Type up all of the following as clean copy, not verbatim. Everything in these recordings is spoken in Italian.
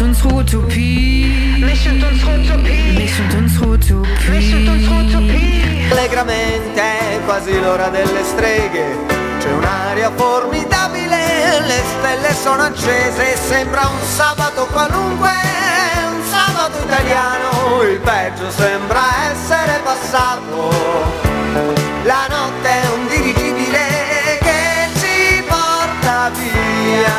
unsere Utopie. Mich und unsere Utopie. Mich und unsere Utopie. Mich und unsere Utopie. Allegramente è quasi l'ora delle streghe, c'è un'aria formidabile, le stelle sono accese, sembra un sabato qualunque, un sabato italiano, il peggio sembra essere passato. La notte è un dirigibile che ci porta via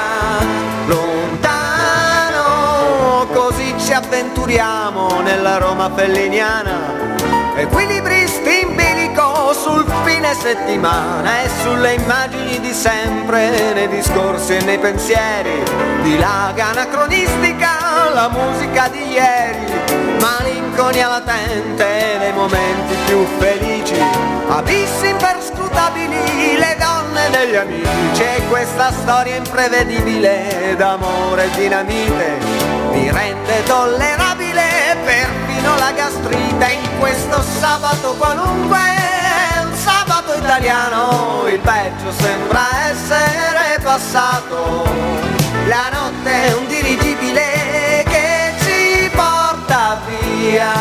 lontano, così ci avventuriamo nella Roma felliniana. Equilibristi in bilico sul fine settimana e sulle immagini di sempre, nei discorsi e nei pensieri, dilaga anacronistica la musica di ieri, malinconia latente nei momenti più felici, abissi imperscrutabili le donne degli amici, e questa storia imprevedibile d'amore e dinamite mi rende tollerabile perfino la gastrite in questo sabato qualunque, un sabato italiano, il peggio sembra essere passato. La notte è un dirigibile che ci porta via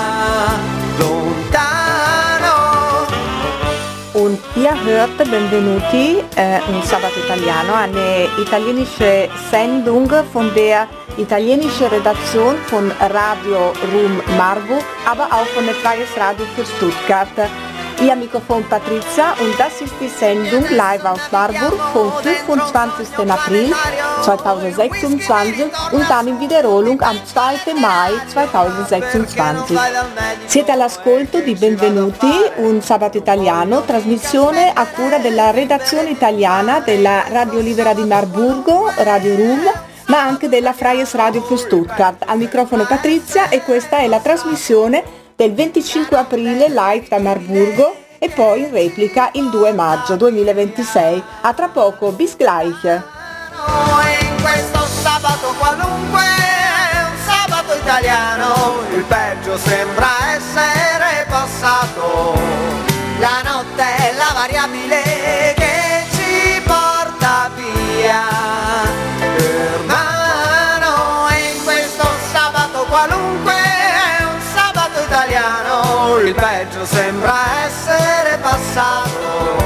lontano. Und ihr hört Benvenuti, un Sabato Italiano, eine italienische Sendung von der italienischen Redaktion von Radio Rum Marburg, aber auch von der Freies Radio für Stuttgart. Ihr Mikrofon Patrizia und das ist die Sendung live aus Marburg vom 25. April 2026 und dann in Wiederholung am 2. Mai 2026. Siete all'ascolto di Benvenuti, un Sabato Italiano, trasmissione a cura della redazione italiana della Radio Libera di Marburgo, Radio Rum, ma anche della Freies Radio für Stuttgart. Al microfono Patrizia e questa è la trasmissione del 25 aprile live da Marburgo e poi in replica il 2 maggio 2026. A tra poco, bis gleich! In questo sabato qualunque, un sabato italiano, il peggio sembra essere passato. La notte è la variabile che ci porta via, hermano, in questo sabato qualunque, un sabato italiano, il peggio sembra essere passato.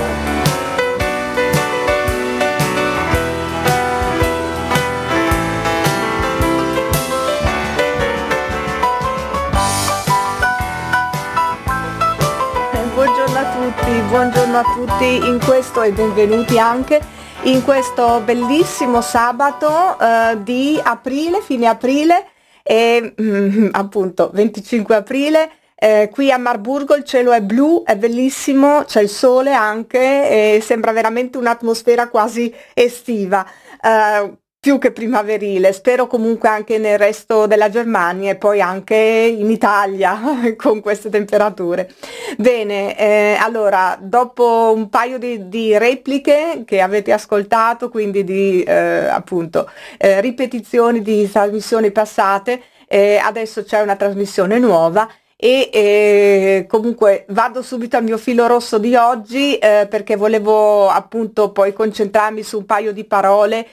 Buongiorno a tutti in questo e benvenuti anche in questo bellissimo sabato di aprile, fine aprile e appunto 25 aprile. Qui a Marburgo il cielo è blu, è bellissimo, c'è il sole anche e sembra veramente un'atmosfera quasi estiva. Più che primaverile, spero comunque anche nel resto della Germania e poi anche in Italia con queste temperature. Bene, allora dopo un paio di repliche che avete ascoltato, quindi di appunto ripetizioni di trasmissioni passate, adesso c'è una trasmissione nuova. E comunque vado subito al mio filo rosso di oggi perché volevo appunto poi concentrarmi su un paio di parole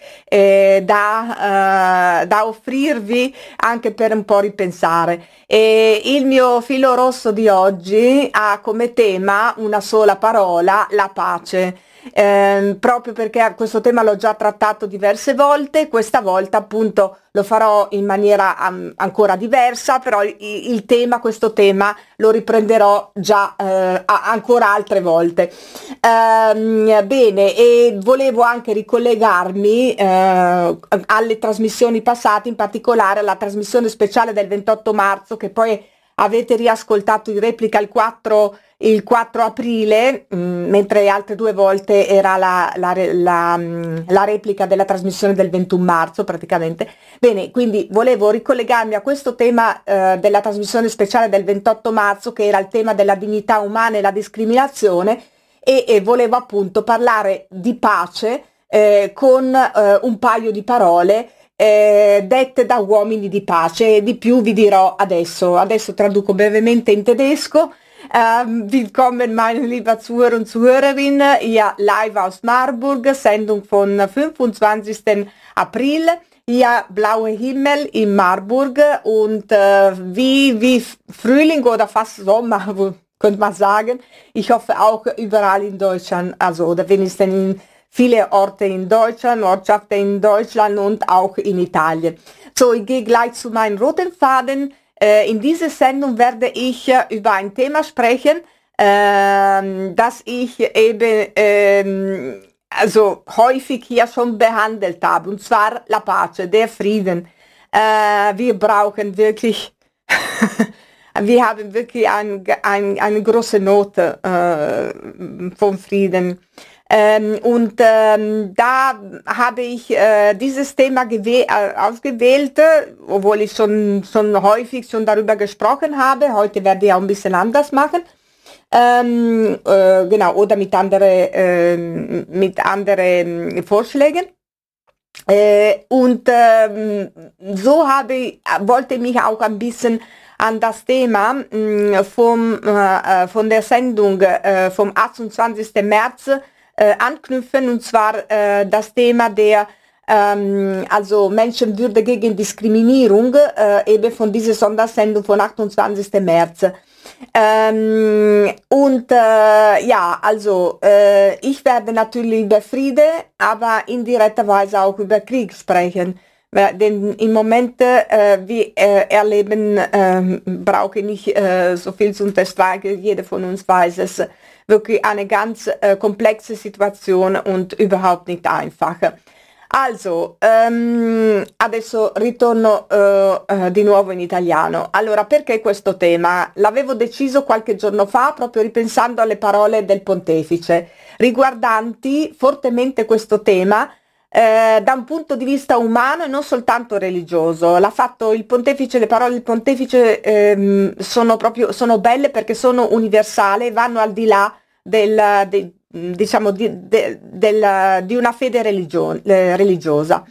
da offrirvi anche per un po' ripensare. E il mio filo rosso di oggi ha come tema una sola parola: la pace. Proprio perché questo tema l'ho già trattato diverse volte, questa volta appunto lo farò in maniera ancora diversa, però questo tema lo riprenderò già ancora altre volte. Bene, e volevo anche ricollegarmi alle trasmissioni passate, in particolare alla trasmissione speciale del 28 marzo che poi avete riascoltato in replica il 4 aprile, mentre altre due volte era la replica della trasmissione del 21 marzo praticamente. Bene, quindi volevo ricollegarmi a questo tema della trasmissione speciale del 28 marzo, che era il tema della dignità umana e la discriminazione, e volevo appunto parlare di pace con un paio di parole dette da uomini di pace, e di più vi dirò adesso. Adesso traduco brevemente in tedesco. Willkommen meine liebe Zuhörer und Zuhörerinnen, hier live aus Marburg, Sendung von 25. April. hier blauer Himmel in Marburg und wie Frühling oder fast Sommer, könnte man sagen. Ich hoffe auch überall in Deutschland, also oder wenigstens in viele Orte in Deutschland, Ortschaften in Deutschland und auch in Italien. So, ich gehe gleich zu meinem roten Faden. In dieser Sendung werde ich über ein Thema sprechen, das ich eben also häufig hier schon behandelt habe, und zwar la pace, der Frieden. Wir brauchen wirklich, wir haben wirklich eine große Not vom Frieden. Da habe ich dieses Thema ausgewählt, obwohl ich schon häufig darüber gesprochen habe. Heute werde ich auch ein bisschen anders machen. Genau, oder mit anderen Vorschlägen. So wollte ich mich auch ein bisschen an das Thema von der Sendung vom 28. März anknüpfen, und zwar das Thema der also Menschenwürde gegen Diskriminierung, eben von dieser Sondersendung von 28. März. Ja, also ich werde natürlich über Friede, aber indirekterweise auch über Krieg sprechen. Denn im Moment, wir erleben, brauche ich nicht so viel zu unterstreichen, jeder von uns weiß es, wirklich eine ganz komplexe Situation und überhaupt nicht einfach. Also, adesso ritorno di nuovo in italiano. Allora, perché questo tema? L'avevo deciso qualche giorno fa, proprio ripensando alle parole del pontefice, riguardanti fortemente questo tema da un punto di vista umano e non soltanto religioso. L'ha fatto il pontefice, le parole del pontefice sono belle perché sono universali, vanno al di là di una fede religiosa.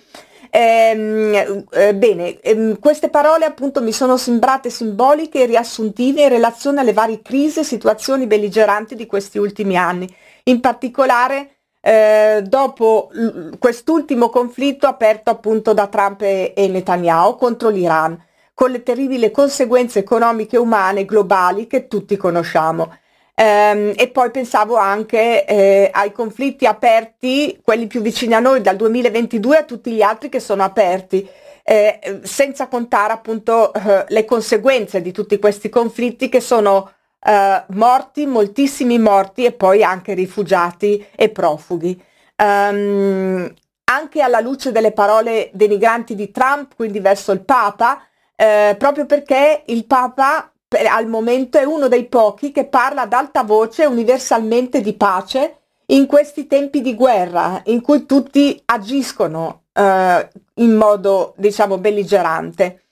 Bene, queste parole appunto mi sono sembrate simboliche e riassuntive in relazione alle varie crisi e situazioni belligeranti di questi ultimi anni, in particolare dopo quest'ultimo conflitto aperto appunto da Trump e Netanyahu contro l'Iran, con le terribili conseguenze economiche e umane globali che tutti conosciamo. E poi pensavo anche ai conflitti aperti, quelli più vicini a noi dal 2022, a tutti gli altri che sono aperti, senza contare appunto le conseguenze di tutti questi conflitti che sono morti, moltissimi morti, e poi anche rifugiati e profughi. Anche alla luce delle parole denigranti di Trump, quindi verso il Papa, proprio perché il Papa al momento è uno dei pochi che parla ad alta voce universalmente di pace in questi tempi di guerra in cui tutti agiscono in modo, diciamo, belligerante.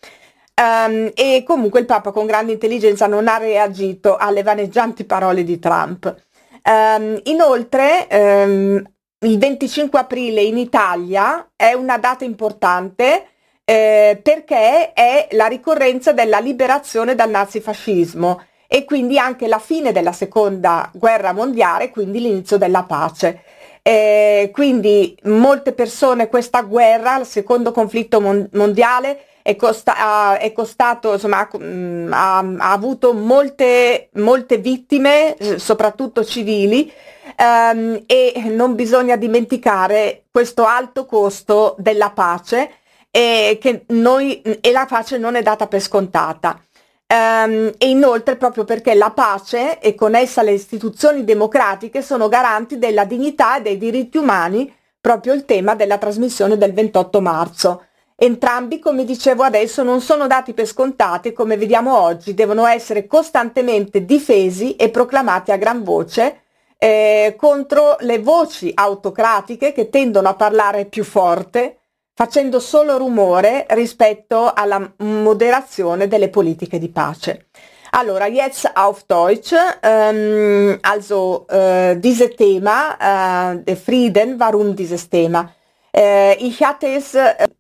E comunque il Papa con grande intelligenza non ha reagito alle vaneggianti parole di Trump. Inoltre il 25 aprile in Italia è una data importante perché è la ricorrenza della liberazione dal nazifascismo e quindi anche la fine della seconda guerra mondiale, quindi l'inizio della pace. Quindi molte persone, questa guerra, il secondo conflitto mondiale, è costato, insomma, ha avuto molte vittime, soprattutto civili, e non bisogna dimenticare questo alto costo della pace, e la pace non è data per scontata. E inoltre proprio perché la pace e con essa le istituzioni democratiche sono garanti della dignità e dei diritti umani, proprio il tema della trasmissione del 28 marzo. Entrambi, come dicevo adesso, non sono dati per scontati, come vediamo oggi, devono essere costantemente difesi e proclamati a gran voce contro le voci autocratiche che tendono a parlare più forte, facendo solo rumore rispetto alla moderazione delle politiche di pace. Allora, jetzt auf Deutsch, also dieses Thema, der Frieden, warum dieses Thema? Ich hatte es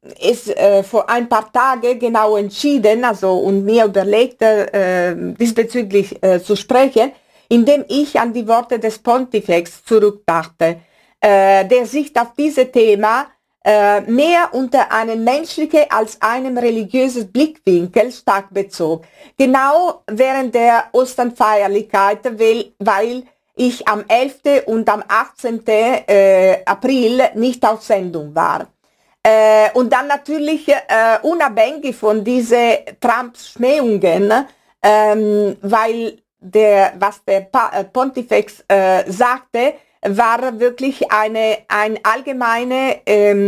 vor ein paar Tagen genau entschieden, also und mir überlegt, diesbezüglich zu sprechen, indem ich an die Worte des Pontifex zurückdachte, der sich auf dieses Thema mehr unter einen menschlichen als einem religiösen Blickwinkel stark bezog. Genau während der Osternfeierlichkeiten, weil ich am 11. und am 18. April nicht auf Sendung war. Und dann natürlich unabhängig von diesen Trumps Schmähungen, weil was der Pontifex sagte, war wirklich eine allgemeine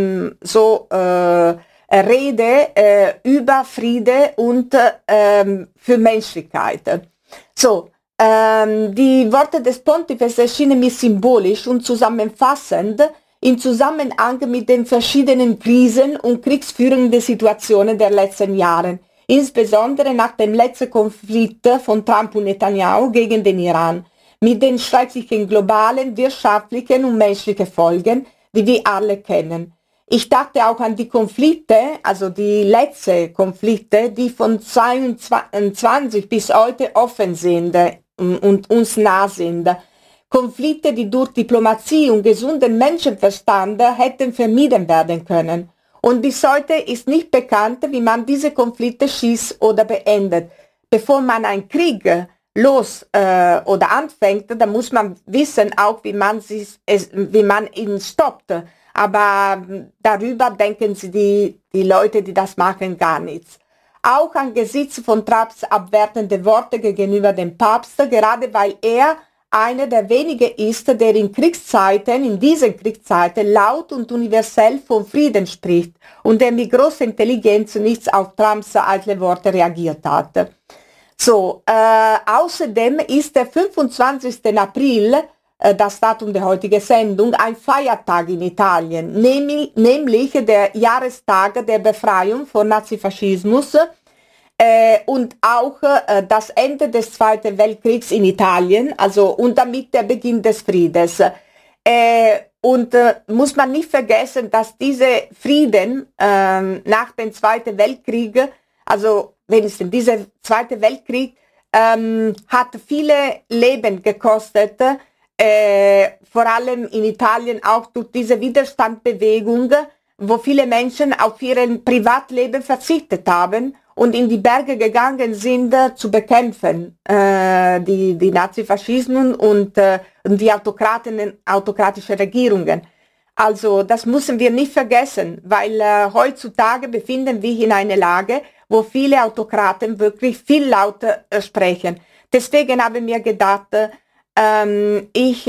Rede über Friede und für Menschlichkeit. So, die Worte des Pontifex erschienen mir symbolisch und zusammenfassend im Zusammenhang mit den verschiedenen Krisen und kriegsführenden Situationen der letzten Jahre, insbesondere nach dem letzten Konflikt von Trump und Netanyahu gegen den Iran, mit den schrecklichen globalen, wirtschaftlichen und menschlichen Folgen, die wir alle kennen. Ich dachte auch an die Konflikte, also die letzten Konflikte, die von 22 bis heute offen sind und uns nah sind. Konflikte, die durch Diplomatie und gesunden Menschenverstand hätten vermieden werden können. Und bis heute ist nicht bekannt, wie man diese Konflikte schießt oder beendet. Bevor man einen Krieg oder anfängt, dann muss man wissen auch, wie man ihn stoppt. Aber darüber denken die Leute, die das machen, gar nichts. Auch angesichts von Trumps abwertende Worte gegenüber dem Papst, gerade weil er einer der wenigen ist, der in diesen Kriegszeiten laut und universell von Frieden spricht und der mit großer Intelligenz nichts auf Trumps eitle Worte reagiert hat. So, außerdem ist der 25. April, das Datum der heutigen Sendung, ein Feiertag in Italien, nämlich der Jahrestag der Befreiung von Nazifaschismus, und auch das Ende des Zweiten Weltkriegs in Italien, also und damit der Beginn des Friedens. Und muss man nicht vergessen, dass diese Frieden nach dem Zweiten Weltkrieg, also wenigstens dieser Zweite Weltkrieg, hat viele Leben gekostet, vor allem in Italien auch durch diese Widerstandsbewegung, wo viele Menschen auf ihr Privatleben verzichtet haben und in die Berge gegangen sind, zu bekämpfen, die Nazifaschismen und die autokratischen Regierungen. Also das müssen wir nicht vergessen, weil heutzutage befinden wir in einer Lage, wo viele Autokraten wirklich viel lauter sprechen. Deswegen habe ich mir gedacht, ich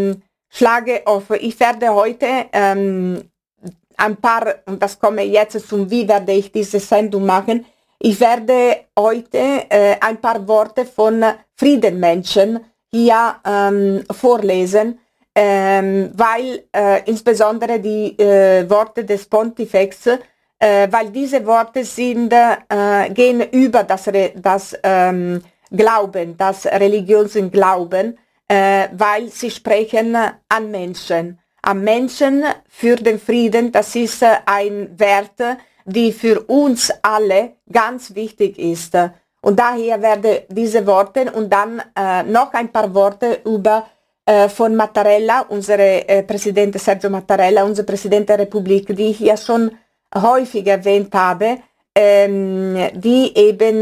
werde heute ein paar, und das komme jetzt zum wie werde ich diese Sendung machen, ich werde heute ein paar Worte von Friedenmenschen hier vorlesen, weil insbesondere die Worte des Pontifex, weil diese Worte gehen über das Glauben, das religiösen Glauben, weil sie sprechen an Menschen für den Frieden. Das ist ein Wert, die für uns alle ganz wichtig ist. Und daher werde diese Worte und dann noch ein paar Worte von Mattarella, unser Präsident Sergio Mattarella, unser Präsident der Republik, die ich ja schon häufig erwähnt habe, die eben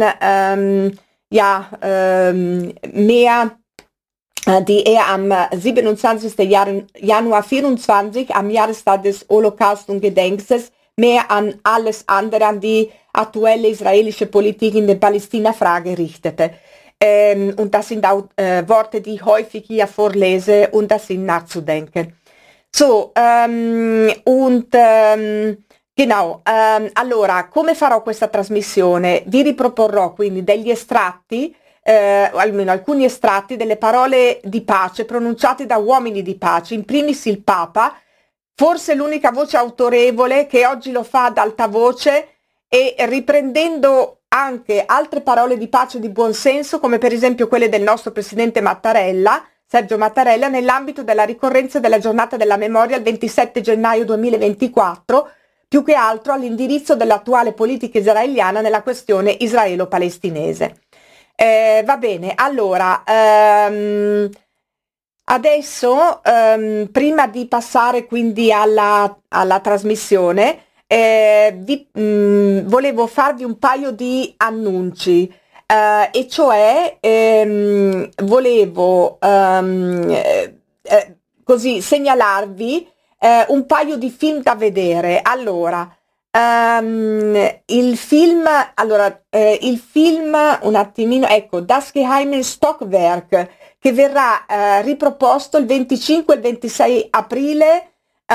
die er am 27. Januar 24, am Jahrestag des Holocaust und Gedenkses, mehr an alles andere, an die aktuelle israelische Politik in der Palästina-Frage richtete. Und das sind auch Worte, die ich häufig hier vorlese und das sind nachzudenken. So, allora, come farò questa trasmissione? Vi riproporrò quindi degli estratti, almeno alcuni estratti delle parole di pace pronunciate da uomini di pace, in primis il Papa, forse l'unica voce autorevole che oggi lo fa ad alta voce e riprendendo anche altre parole di pace e di buonsenso, come per esempio quelle del nostro presidente Mattarella, Sergio Mattarella, nell'ambito della ricorrenza della giornata della memoria il 27 gennaio 2024, più che altro all'indirizzo dell'attuale politica israeliana nella questione israelo-palestinese. Va bene, allora Adesso, prima di passare quindi alla trasmissione, volevo farvi un paio di annunci, e cioè volevo così segnalarvi un paio di film da vedere. Allora, il film, un attimino, ecco, Das geheime Stockwerk, che verrà riproposto il 25 e il 26 aprile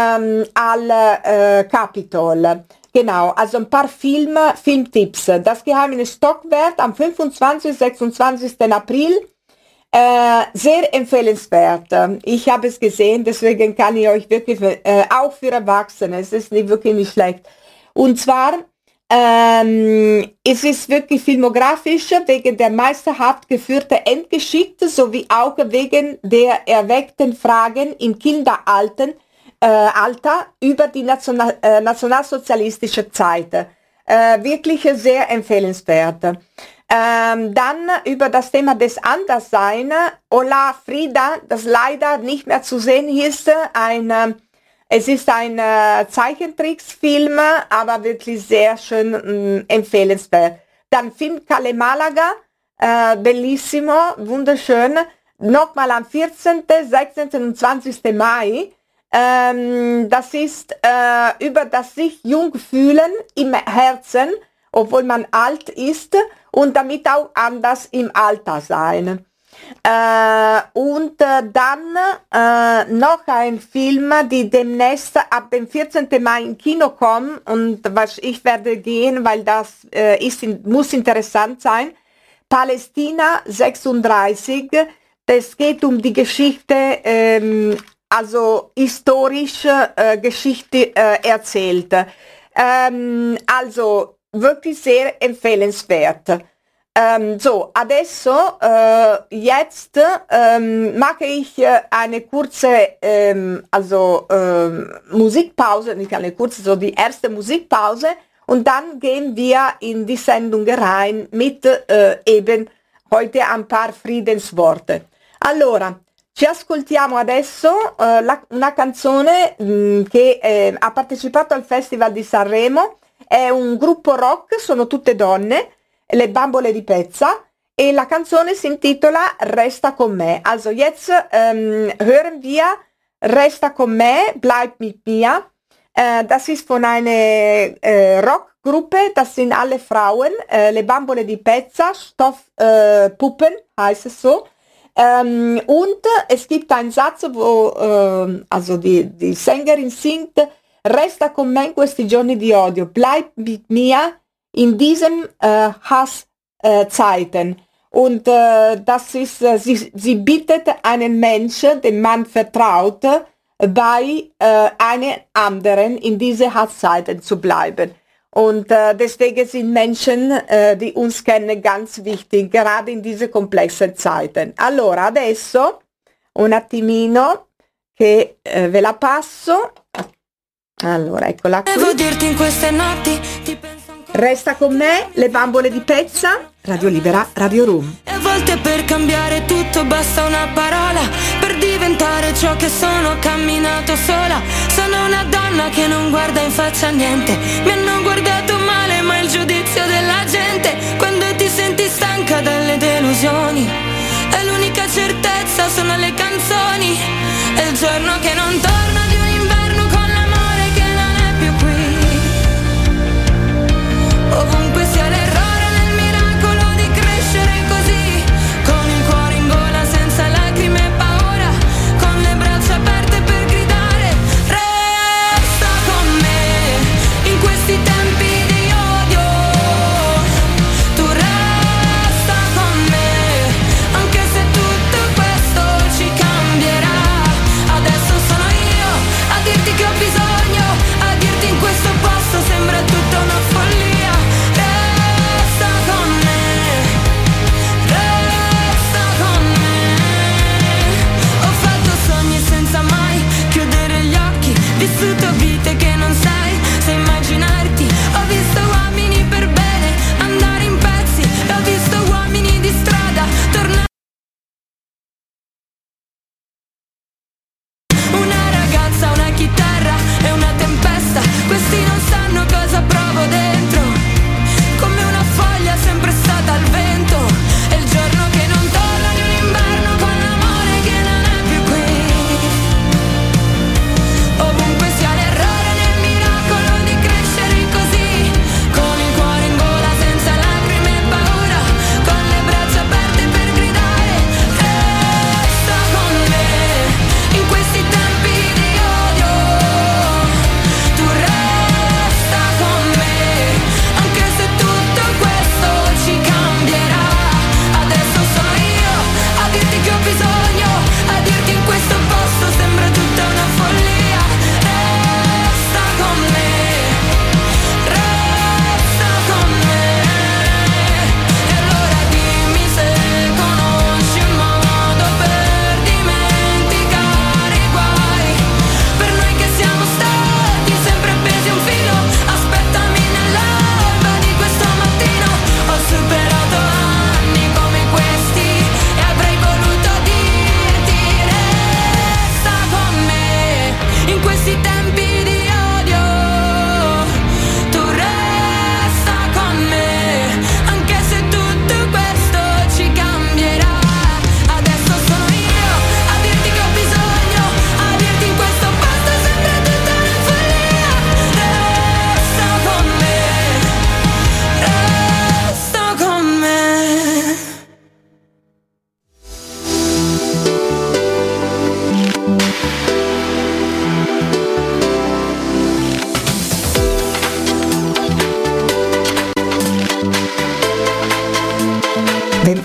al Capitol. Genau, also ein paar Filmtipps. Das geheime Stockwerk am 25. und 26. April. Sehr empfehlenswert. Ich habe es gesehen, deswegen kann ich euch wirklich, auch für Erwachsene, es ist wirklich nicht schlecht. Und zwar, es ist wirklich filmografisch wegen der meisterhaft geführten Endgeschichte sowie auch wegen der erweckten Fragen im Kinderalter über die nationalsozialistische Zeit. Wirklich sehr empfehlenswert. Dann über das Thema des Anderssein, Hola Frida, das leider nicht mehr zu sehen ist. Es ist ein Zeichentricksfilm, aber wirklich sehr schön empfehlenswert. Dann Film Calle Malaga, bellissimo, wunderschön. Nochmal am 14., 16. und 20. Mai. Das ist über das sich jung fühlen im Herzen, obwohl man alt ist, und damit auch anders im Alter sein. Und dann noch ein Film, die demnächst ab dem 14. Mai im Kino kommen, und was ich werde gehen, weil das muss interessant sein. Palästina 36, das geht um die Geschichte, also historisch Geschichte erzählt. Also wirklich sehr empfehlenswert. So, adesso jetzt mache ich eine kurze Musikpause, nicht eine kurze, so die erste Musikpause, und dann gehen wir in die Sendung rein mit eben heute ein paar Friedensworte. Allora, ci ascoltiamo adesso una canzone che ha partecipato al Festival di Sanremo, è un gruppo rock, sono tutte donne, Le Bambole di Pezza, e la canzone si intitola Resta con me. Also jetzt hören wir Resta con me, Bleib mit mir. Das ist von einer Rockgruppe, das sind alle Frauen, Le Bambole di Pezza, Stoffpuppen heißt es so. Und es gibt einen Satz, wo also die Sängerin singt: Resta con me in questi giorni di odio, bleib mit mir in diesen Hasszeiten. Und das ist, sie bittet einen Menschen, dem man vertraut, bei einem anderen in diese Hasszeiten zu bleiben. Und deswegen sind Menschen, die uns kennen, ganz wichtig, gerade in diese komplexen Zeiten. Allora, adesso un attimino che ve la passo. Allora, eccola qui. Devo dirti in queste notti ti penso ancora. Resta con me, Le Bambole di Pezza, Radio Libera, Radio Room. E a volte per cambiare tutto basta una parola, per diventare ciò che sono, ho camminato sola. Sono una donna che non guarda in faccia a niente. Mi hanno guardato male, ma il giudizio della gente, quando ti senti stanca dalle delusioni, e l'unica certezza sono le canzoni. È il giorno che non torna di un inverno con l'amore che non è più qui. Ovunque sia l'errore nel miracolo di crescere così, con il cuore in gola senza lacrime e paura, con le braccia aperte per gridare resta con me in questi tempi di odio. Tu resta con me, anche se tutto questo ci cambierà. Adesso sono io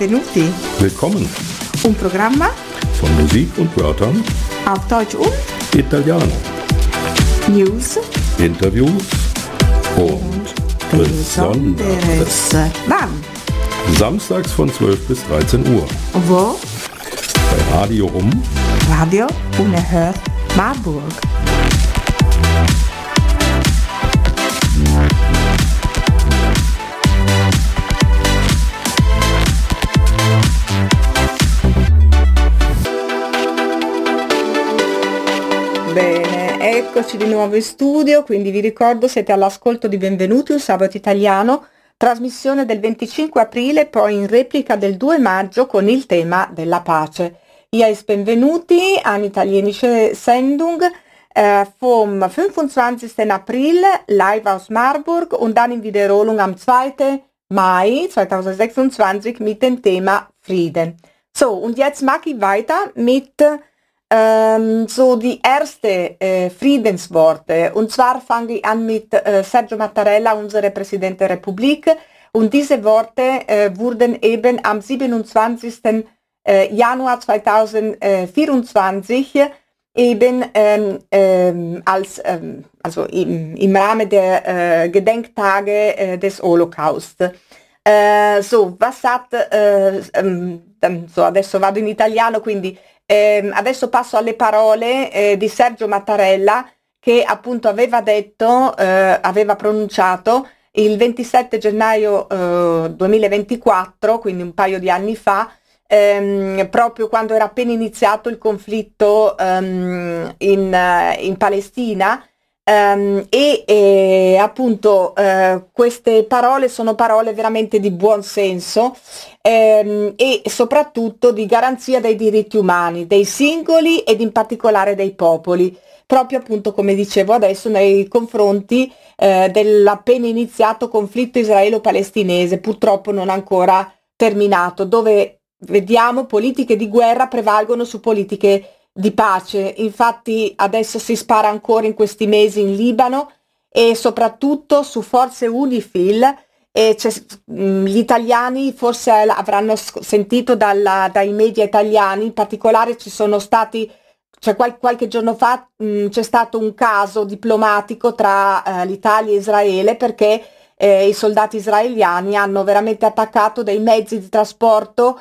benvenuti. Willkommen Un programma von Musik und Wörtern auf Deutsch und Italiano. News Interviews und Besonderes. Wann? Samstags von 12 bis 13 Uhr. Wo? Bei Radio Radio Unerhört Marburg. Bene, eccoci di nuovo in studio, quindi vi ricordo siete all'ascolto di Benvenuti, un sabato italiano, trasmissione del 25 aprile, poi in replica del 2 maggio con il tema della pace. Hier ist Benvenuti, eine italienische Sendung vom 25. April, live aus Marburg und dann in Wiederholung am 2. Mai 2026 mit dem Thema Frieden. So, und jetzt mache ich weiter mit so die erste Friedensworte. Und zwar fange ich an mit Sergio Mattarella, unser Präsident der Republik. Und diese Worte wurden eben am 27. Januar 2024 eben also im Rahmen der Gedenktage des Holocaust. So, was sagt, so adesso vado in italiano, quindi adesso passo alle parole di Sergio Mattarella, che appunto aveva detto, aveva pronunciato il 27 gennaio 2024, quindi un paio di anni fa, proprio quando era appena iniziato il conflitto in Palestina, e appunto queste parole sono parole veramente di buon senso e soprattutto di garanzia dei diritti umani, dei singoli ed in particolare dei popoli, proprio appunto come dicevo adesso nei confronti dell'appena iniziato conflitto israelo-palestinese, purtroppo non ancora terminato, dove vediamo politiche di guerra prevalgono su politiche di pace. Infatti adesso si spara ancora in questi mesi in Libano e soprattutto su forze UNIFIL, e gli italiani forse avranno sentito dai media italiani, in particolare ci sono stati, qualche giorno fa c'è stato un caso diplomatico tra l'Italia e Israele, perché i soldati israeliani hanno veramente attaccato dei mezzi di trasporto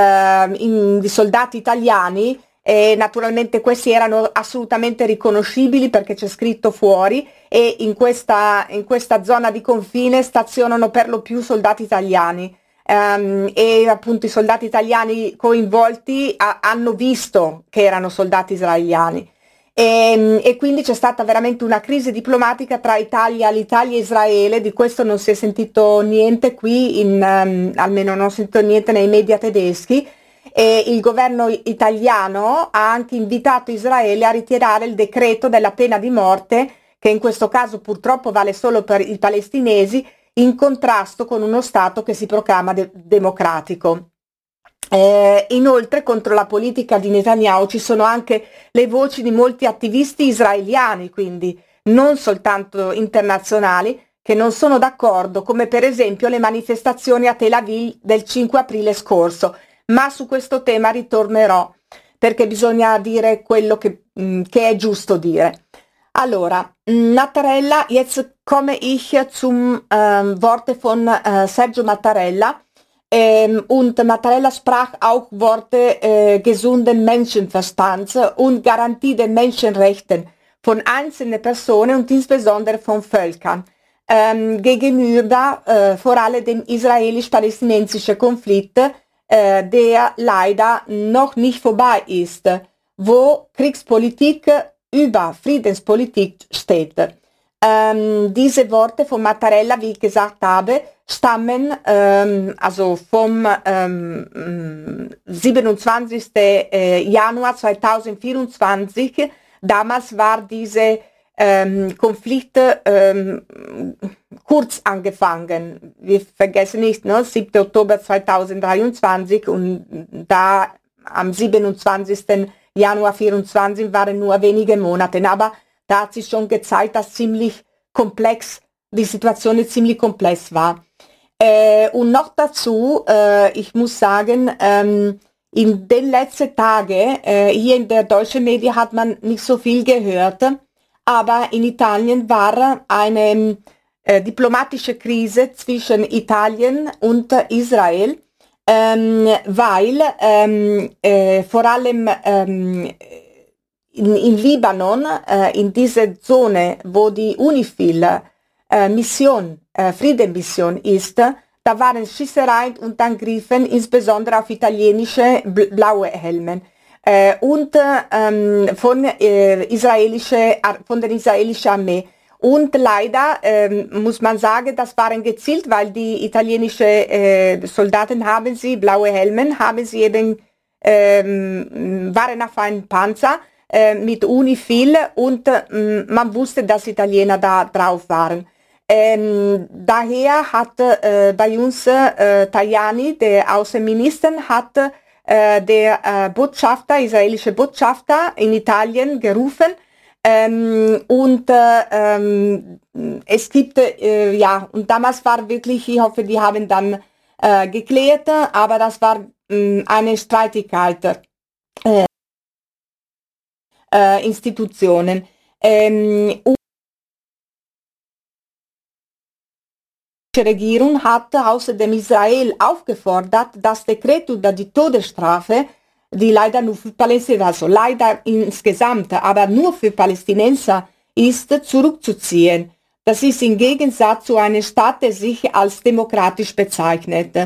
di soldati italiani, e naturalmente questi erano assolutamente riconoscibili perché c'è scritto fuori, e in questa zona di confine stazionano per lo più soldati italiani, e appunto i soldati italiani coinvolti hanno visto che erano soldati israeliani, e quindi c'è stata veramente una crisi diplomatica tra l'Italia e Israele. Di questo non si è sentito niente qui, almeno non ho sentito niente nei media tedeschi. E il governo italiano ha anche invitato Israele a ritirare il decreto della pena di morte, che in questo caso purtroppo vale solo per i palestinesi, in contrasto con uno Stato che si proclama democratico. Inoltre contro la politica di Netanyahu ci sono anche le voci di molti attivisti israeliani, quindi non soltanto internazionali, che non sono d'accordo, come per esempio le manifestazioni a Tel Aviv del 5 aprile scorso. Ma su questo tema ritornerò, perché bisogna dire quello che è giusto dire. Allora, Mattarella, jetzt komme ich zum Worte von Sergio Mattarella. Und Mattarella sprach auch Worte gesunden Menschenverstands und Garantie der Menschenrechten von einzelnen Personen und insbesondere von Völkern gegenüber vor allem dem israelisch-palästinensischen Konflikt, der leider noch nicht vorbei ist, wo Kriegspolitik über Friedenspolitik steht. Diese Worte von Mattarella, wie ich gesagt habe, stammen also vom 27. Januar 2024. Damals war diese Konflikt kurz angefangen. Wir vergessen nicht, ne? 7. Oktober 2023 und da am 27. Januar 2024 waren nur wenige Monate. Aber da hat sich schon gezeigt, dass die Situation ziemlich komplex war. Und noch dazu, ich muss sagen, in den letzten Tagen, hier in der deutschen Medien hat man nicht so viel gehört, aber in Italien war eine diplomatische Krise zwischen Italien und Israel, weil vor allem in Libanon, in dieser Zone, wo die UNIFIL Friedensmission ist, da waren Schießereien und Angriffen, insbesondere auf italienische blaue Helme von der israelischen Armee. Und leider muss man sagen, das waren gezielt, weil die italienischen Soldaten haben sie, blaue Helme, haben sie eben, waren auf einem Panzer mit UNIFIL und man wusste, dass Italiener da drauf waren. Daher hat bei uns Tajani, der Außenminister, hat der Botschafter, israelische Botschafter in Italien gerufen und es gibt, ja, und damals war wirklich, ich hoffe, die haben dann geklärt, aber das war eine Streitigkeit Institutionen. Die Regierung hat außerdem Israel aufgefordert, das Dekret über die Todesstrafe, die leider nur für Palästinenser, also leider insgesamt, aber nur für Palästinenser ist, zurückzuziehen. Das ist im Gegensatz zu einem Staat, der sich als demokratisch bezeichnet.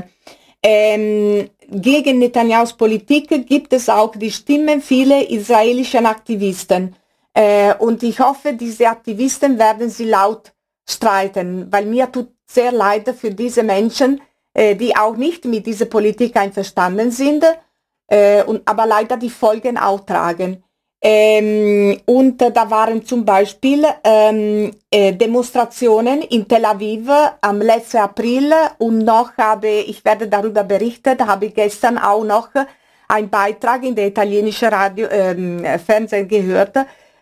Gegen Netanyahus Politik gibt es auch die Stimmen vieler israelischen Aktivisten. Und ich hoffe, diese Aktivisten werden sie laut streiten, weil mir tut sehr leid für diese Menschen, die auch nicht mit dieser Politik einverstanden sind, aber leider die Folgen auch tragen. Und da waren zum Beispiel Demonstrationen in Tel Aviv am letzten April und noch ich werde darüber berichtet, habe ich gestern auch noch einen Beitrag in der italienischen Fernsehen gehört,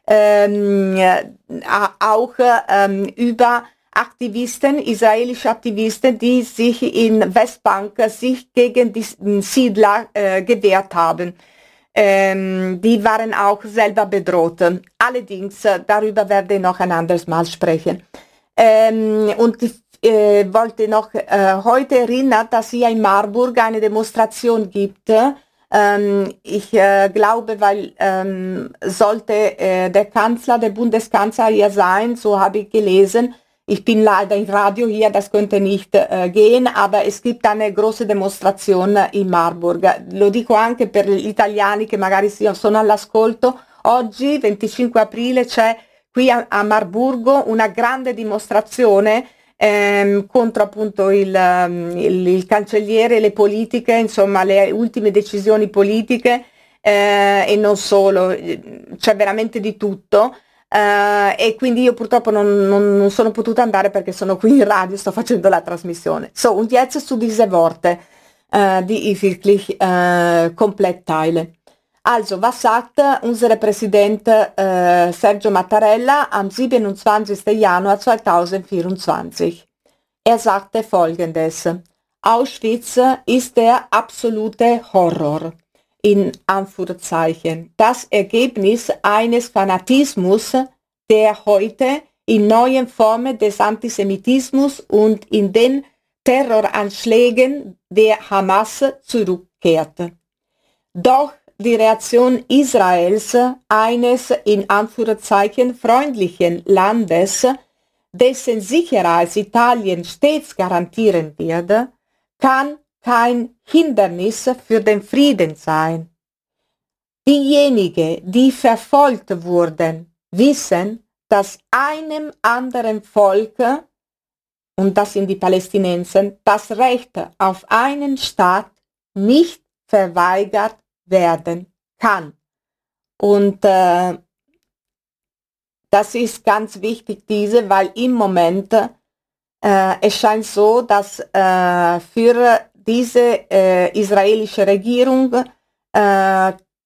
auch über Aktivisten, israelische Aktivisten, die sich in Westbank sich gegen die Siedler gewehrt haben. Die waren auch selber bedroht. Allerdings, darüber werde ich noch ein anderes Mal sprechen. Und ich wollte noch heute erinnern, dass hier in Marburg eine Demonstration gibt. Ich glaube, weil sollte der Kanzler, der Bundeskanzler hier sein, so habe ich gelesen. Ich bin leider im Radio hier, das könnte nicht gehen, aber es gibt eine große Demonstrazione in Marburg. Lo dico anche per gli italiani che magari sono all'ascolto. Oggi, 25 aprile, c'è qui a Marburgo una grande dimostrazione contro appunto il cancelliere, le politiche, insomma le ultime decisioni politiche e non solo, c'è veramente di tutto. E quindi io purtroppo non sono potuta andare perché sono qui in radio, sto facendo la trasmissione. So, und jetzt zu diese Worte, die ich wirklich komplett teile. Also, was sagt unser Präsident Sergio Mattarella am 27. Januar 2024? Er sagte Folgendes: Auschwitz ist der absolute Horror. In Anführungszeichen, das Ergebnis eines Fanatismus, der heute in neuen Formen des Antisemitismus und in den Terroranschlägen der Hamas zurückkehrt. Doch die Reaktion Israels, eines in Anführungszeichen freundlichen Landes, dessen Sicherheit Italien stets garantieren wird, kann kein Hindernis für den Frieden sein. Diejenigen, die verfolgt wurden, wissen, dass einem anderen Volk, und das sind die Palästinenser, das Recht auf einen Staat nicht verweigert werden kann. Und das ist ganz wichtig, weil im Moment es scheint so, dass für diese israelische Regierung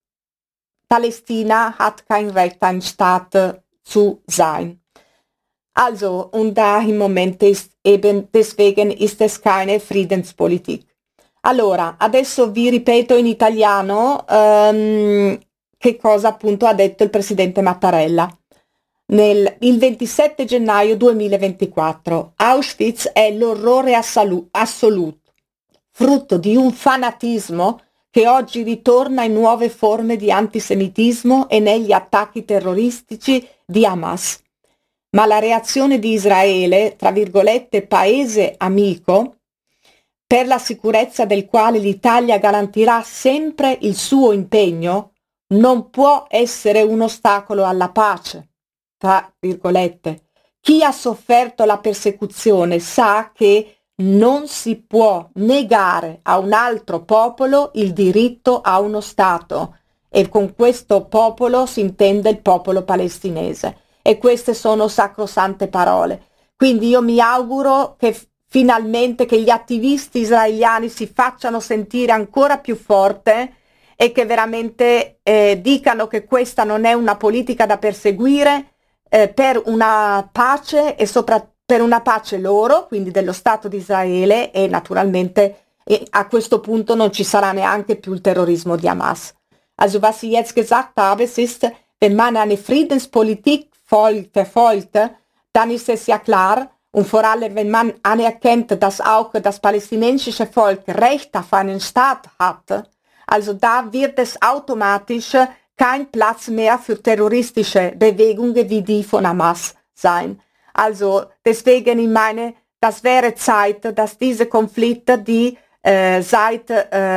Palästina hat kein Recht, ein Staat zu sein. Also, und da im Moment deswegen ist es keine Friedenspolitik. Allora, adesso vi ripeto in italiano che cosa appunto ha detto il presidente Mattarella. Il 27 gennaio 2024, Auschwitz è l'orrore assoluto, frutto di un fanatismo che oggi ritorna in nuove forme di antisemitismo e negli attacchi terroristici di Hamas. Ma la reazione di Israele, tra virgolette paese amico, per la sicurezza del quale l'Italia garantirà sempre il suo impegno, non può essere un ostacolo alla pace. Tra virgolette. Chi ha sofferto la persecuzione sa che non si può negare a un altro popolo il diritto a uno Stato, e con questo popolo si intende il popolo palestinese. E queste sono sacrosante parole. Quindi io mi auguro che finalmente che gli attivisti israeliani si facciano sentire ancora più forte e che veramente dicano che questa non è una politica da perseguire per una pace e per una pace loro, quindi dello Stato di Israele, e naturalmente a questo punto non ci sarà neanche più il terrorismo di Hamas. Also was ich jetzt gesagt habe, es ist, wenn man eine Friedenspolitik verfolgt, dann ist es ja klar, und vor allem wenn man anerkennt, dass auch das palästinensische Volk Recht auf einen Staat hat, also da wird es automatisch kein Platz mehr für terroristische Bewegungen wie die von Hamas sein. Also deswegen, ich meine, das wäre Zeit, dass diese Konflikte, die seit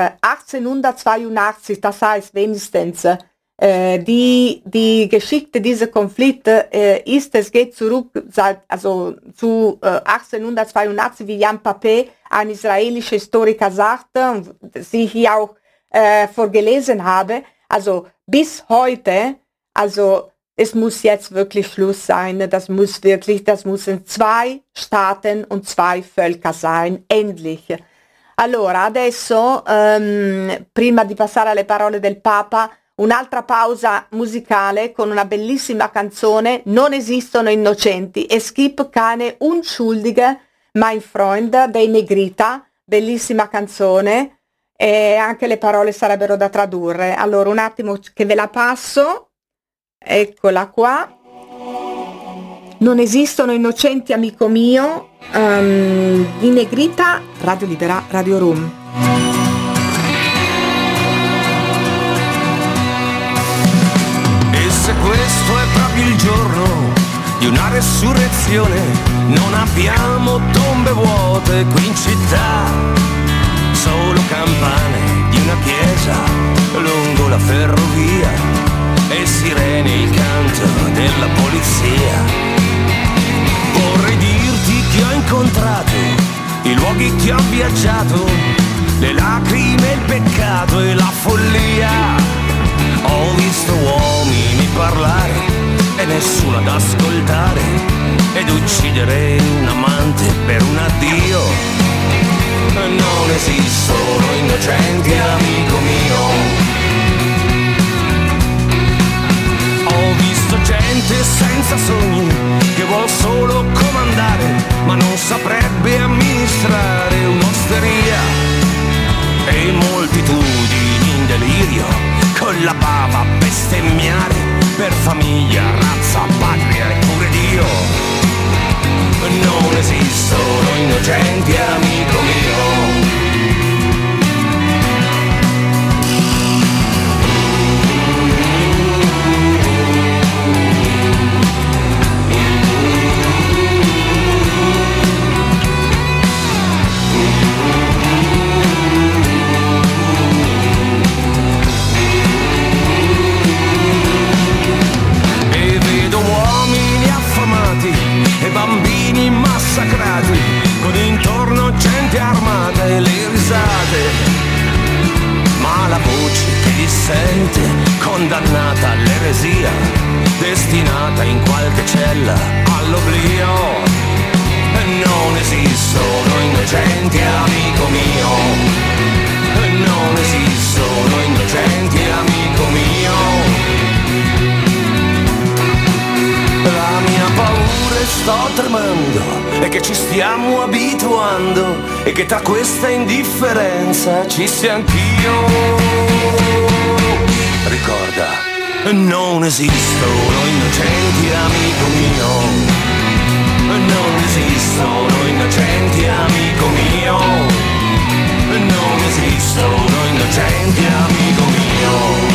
1882, das heißt wenigstens, die Geschichte dieser Konflikte es geht zurück zu 1882, wie Jan Papé, ein israelischer Historiker, sagte, sie hier auch vorgelesen habe. Also bis heute, also es muss jetzt wirklich Schluss sein, das müssen 2 Staaten und 2 Völker sein, endlich. Allora, adesso, prima di passare alle parole del Papa, un'altra pausa musicale con una bellissima canzone, Non esistono innocenti, Es gibt keine Unschuldige, mein Freund, dei Negrita, bellissima canzone, e anche le parole sarebbero da tradurre. Allora, un attimo che ve la passo, eccola qua. Non esistono innocenti, amico mio, di Negrita, Radio Libera, Radio Room. E se questo è proprio il giorno di una resurrezione, non abbiamo tombe vuote qui in città, solo campane di una chiesa lungo la ferrovia e sirene, il canto della polizia. Vorrei dirti che ho incontrato i luoghi che ho viaggiato, le lacrime, il peccato e la follia. Ho visto uomini parlare e nessuno ad ascoltare, ed uccidere un amante per un addio. Non esistono innocenti, amico mio. Ho visto gente senza sogni che vuol solo comandare, ma non saprebbe amministrare un'osteria. E moltitudini in delirio con la bava a bestemmiare per famiglia, razza, patria e pure Dio. Non esistono innocenti, amico mio. E bambini massacrati, con intorno gente armata e le risate. Ma la voce che dissente, condannata all'eresia, destinata in qualche cella all'oblio. Non esistono innocenti, amico mio. Non esistono innocenti, amico mio. La mia paura è sto tremando e che ci stiamo abituando e che tra questa indifferenza ci sia anch'io. Ricorda, non esistono innocenti, amico mio. Non esistono innocenti, amico mio. Non esistono innocenti, amico mio.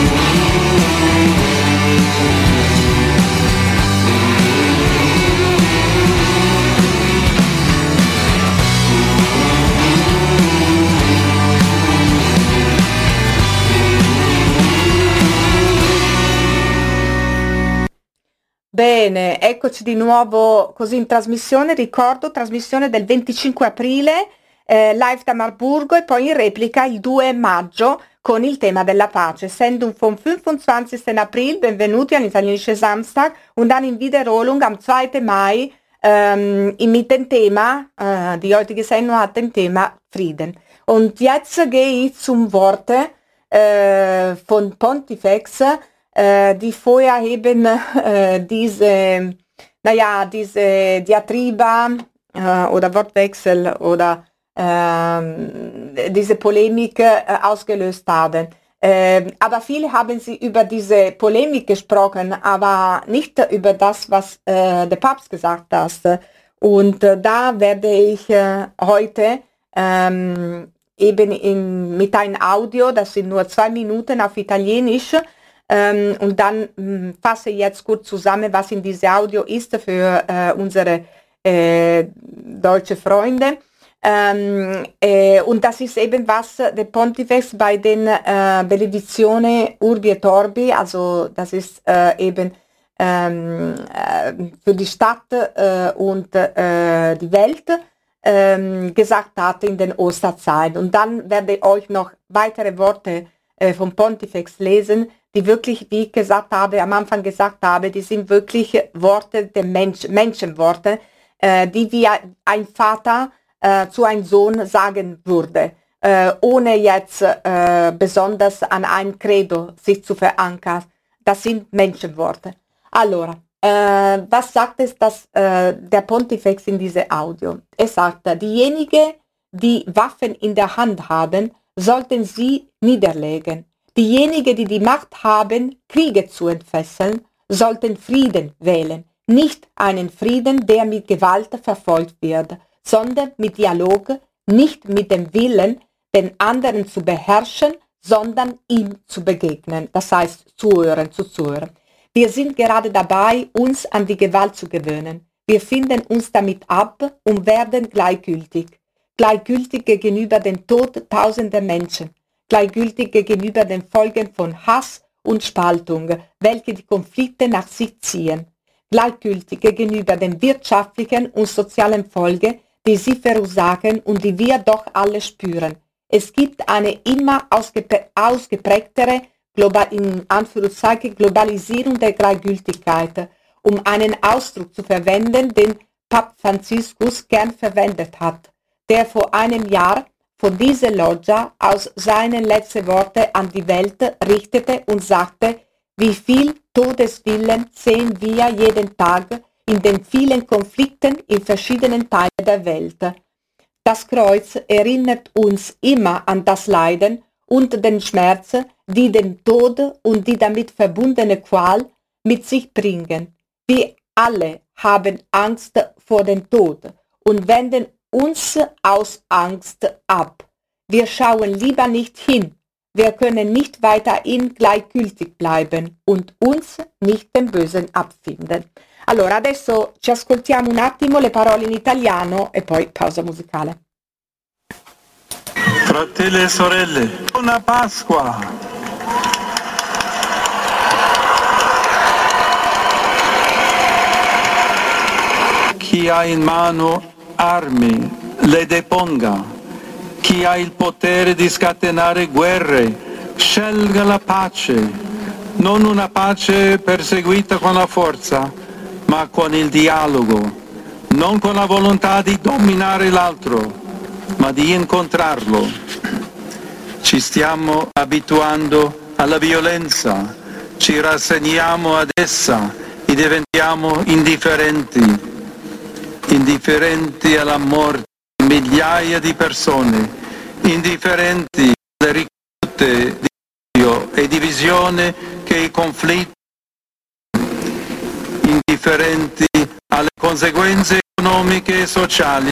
Bene, eccoci di nuovo così in trasmissione, ricordo, trasmissione del 25 aprile, live da Marburgo e poi in replica il 2 maggio con il tema della pace. Sendung vom 25. April, benvenuti all'Italienische Samstag und dann in Wiederholung am 2. Mai mit dem Thema, die heutige Sendung hat den Thema Frieden. Und jetzt gehe ich zum Worte von Pontifex, die vorher eben diese Diatriba oder Wortwechsel oder diese Polemik ausgelöst haben. Aber viele haben sie über diese Polemik gesprochen, aber nicht über das, was der Papst gesagt hat. Und da werde ich heute eben mit einem Audio, das sind nur 2 Minuten auf Italienisch, und dann fasse ich jetzt kurz zusammen, was in diesem Audio ist für unsere deutsche Freunde. Und das ist eben, was der Pontifex bei den Benedizione Urbi et Orbi, also das ist eben für die Stadt und die Welt gesagt hat in den Osterzeiten. Und dann werde ich euch noch weitere Worte vom Pontifex lesen, die wirklich, wie ich gesagt habe, am Anfang gesagt habe, die sind wirklich Worte der Menschenworte, die wie ein Vater zu einem Sohn sagen würde, ohne jetzt besonders an ein Credo sich zu verankern. Das sind Menschenworte. Allora, was sagt es der Pontifex in diesem Audio? Er sagt, diejenigen, die Waffen in der Hand haben, sollten sie niederlegen. Diejenigen, die die Macht haben, Kriege zu entfesseln, sollten Frieden wählen. Nicht einen Frieden, der mit Gewalt verfolgt wird, sondern mit Dialog, nicht mit dem Willen, den anderen zu beherrschen, sondern ihm zu begegnen. Das heißt, zuhören. Wir sind gerade dabei, uns an die Gewalt zu gewöhnen. Wir finden uns damit ab und werden gleichgültig. Gleichgültig gegenüber dem Tod tausender Menschen. Gleichgültig gegenüber den Folgen von Hass und Spaltung, welche die Konflikte nach sich ziehen. Gleichgültig gegenüber den wirtschaftlichen und sozialen Folgen, die sie verursachen und die wir doch alle spüren. Es gibt eine immer ausgeprägtere in Anführungszeichen Globalisierung der Gleichgültigkeit, um einen Ausdruck zu verwenden, den Papst Franziskus gern verwendet hat, der vor einem Jahr von dieser Loggia aus seinen letzten Worten an die Welt richtete und sagte, wie viel Todeswillen sehen wir jeden Tag in den vielen Konflikten in verschiedenen Teilen der Welt. Das Kreuz erinnert uns immer an das Leiden und den Schmerz, die den Tod und die damit verbundene Qual mit sich bringen. Wir alle haben Angst vor dem Tod und wenden uns aus Angst ab. Wir schauen lieber nicht hin. Wir können nicht weiterhin gleichgültig bleiben und uns nicht dem Bösen abfinden. Allora, adesso ci ascoltiamo un attimo le parole in italiano e poi pausa musicale. Fratelli e sorelle, buona Pasqua! Chi ha in mano armi le deponga. Chi ha il potere di scatenare guerre scelga la pace, non una pace perseguita con la forza, ma con il dialogo, non con la volontà di dominare l'altro, ma di incontrarlo. Ci stiamo abituando alla violenza, ci rassegniamo ad essa e diventiamo indifferenti. indifferenti alla morte di migliaia di persone, indifferenti alle ricadute di odio e divisione che i conflitti, indifferenti alle conseguenze economiche e sociali